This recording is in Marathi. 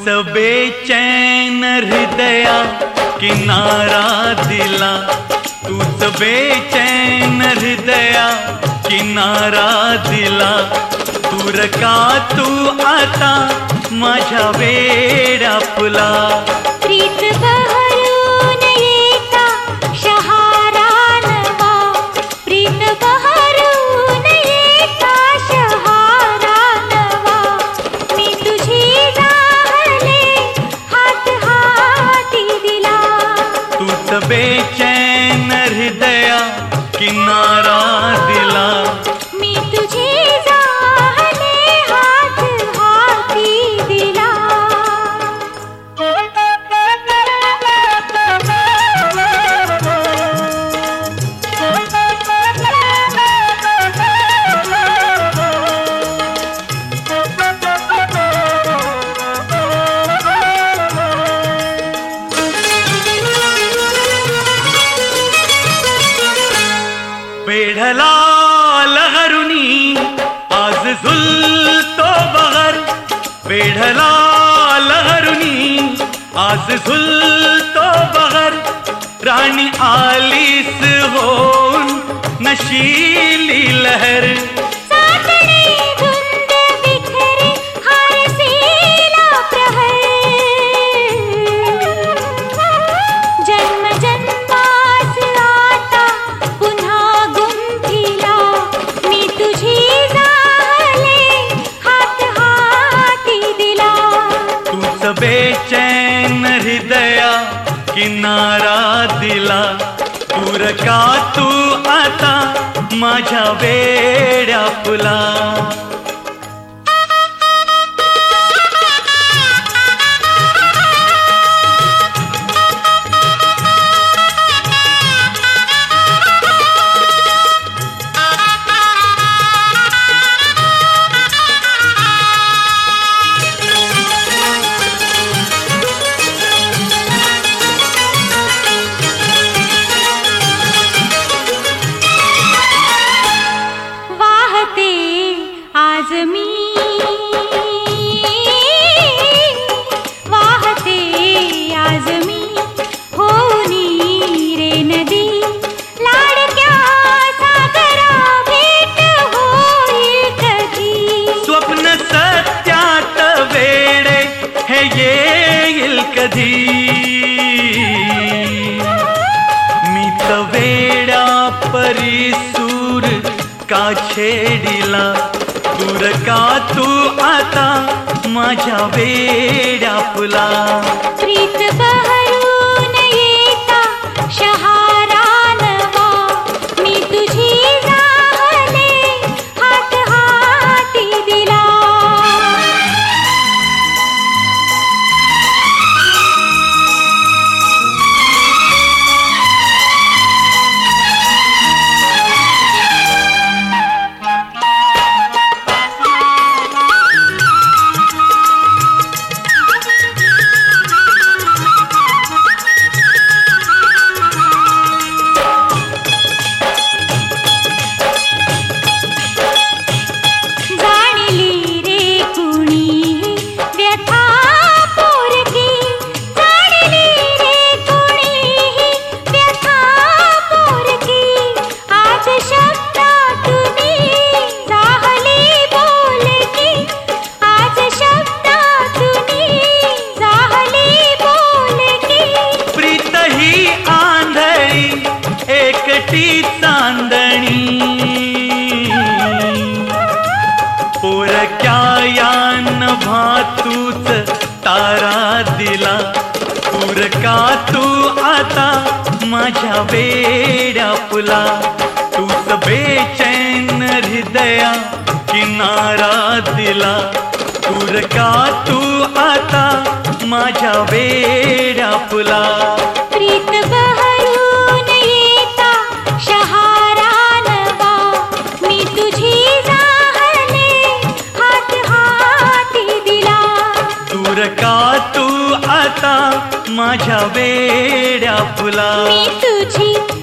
तूच बेचैन हृदया किनारा दिला, तूच बेचैन हृदया किनारा दिला. दूर का तू आता माझ्या वेड्या फुला. प्रीत बहरून येता शहारा नवा, प्रीत बहरून येता शहारा नवा. मी तुझी जाहले हात हाती दिला. तूच बेचैन हृदया किनारा दिला. मी तुझी जाहले हात हाती दिला. वेढला लहरुनी आज झुलतो बहर, वेढला लहरुनी आज झुलतो बहर. राणी आलीस होऊन नशीली लहर. चांदणे धुंद बिखरे हारसेला प्रहर. जन्म जन्मास आता पुन्हा गुंफिला. मी तुझी जाहले हात हाती दिला. तूच बेचैन हृदया किनारा दिला. दूर का तू आता माझ्या वेड्या फुला. आज मी वाहते, आज मी होऊनी रे नदी. लाडक्या सागरा भेट होईल कधी. स्वप्न सत्यात वेडे हे येईल कधी. मी तर वेड्या परी सूर का छेडिला. दूर का तू आता माझ्या वेड्या फुला. प्रीत बहरून येता शहारा नवा. मी तुझी जाहले हात हाती दिला. एकटी चांदणी पोरक्या यान भातूच तारा दिला. पुरका तू आता माझ्या वेड्या फुला. तूच बेचैन हृदया किनारा दिला. पुरका तू आता माझ्या वेड्या फुला. प्रीत बहरून येता शहारा नवा. मी तुझी जाहले हात हाती दिला. दूर का तू आता माझ्या वेड्या फुला. मी तुझी